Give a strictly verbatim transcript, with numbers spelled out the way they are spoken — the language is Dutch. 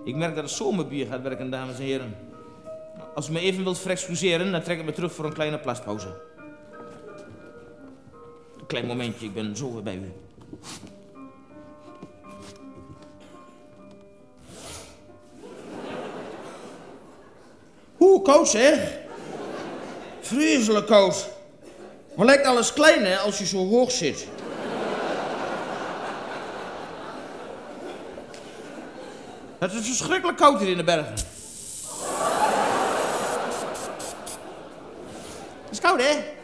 Ik merk dat het zomerbier gaat werken, dames en heren. Als u me even wilt verexcuseren, dan trek ik me terug voor een kleine plaspauze. Een klein momentje, ik ben zo weer bij u. Hoe koud zeg? Vreselijk koud. Maar lijkt alles klein hè, als je zo hoog zit. Het is verschrikkelijk koud hier in de bergen. Het is koud hè?